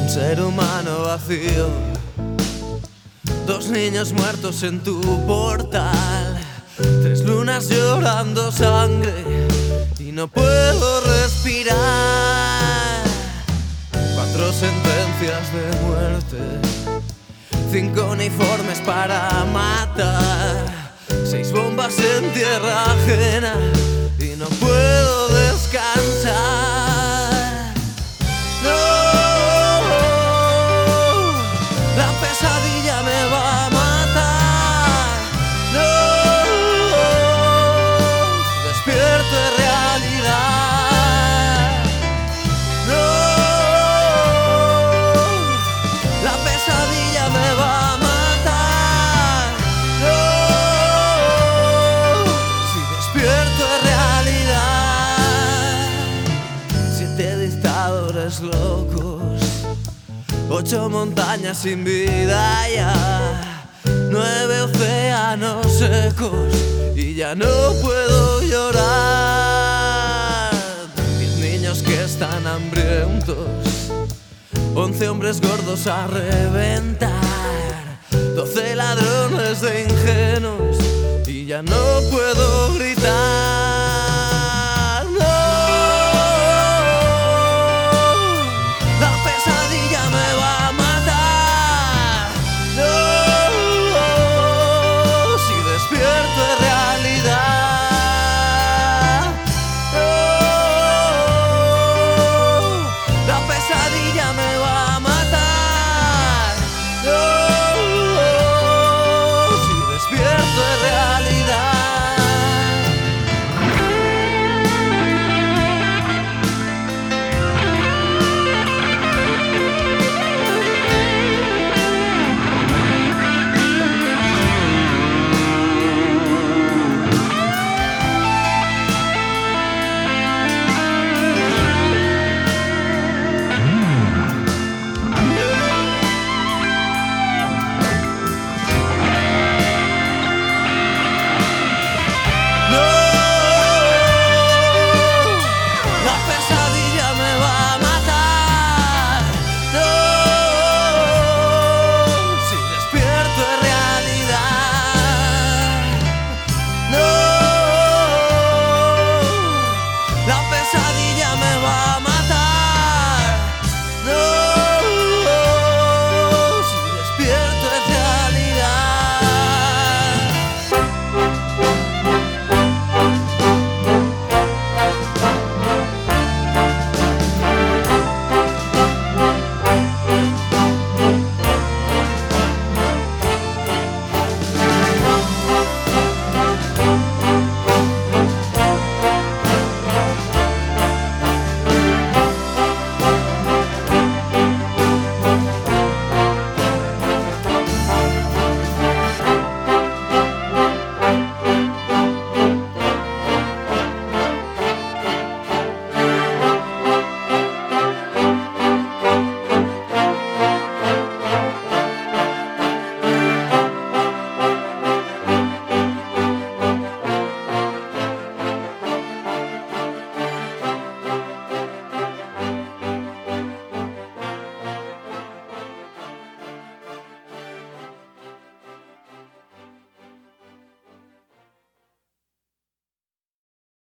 ser humano vacío, dos niños muertos en tu portal, tres lunas llorando sangre y no puedo respirar, cuatro sentencias de muerte, cinco uniformes para matar, seis bombas en tierra ajena y no puedo descansar. Pesadilla me va a matar. No, despierto de realidad. No, la pesadilla me va a matar. No, si despierto de realidad. 7 dictadores locos, 8 montañas sin vida ya, 9 océanos secos y ya no puedo llorar. 10 niños que están hambrientos, 11 hombres gordos a reventar, 12 ladrones de ingenuos y ya no puedo gritar.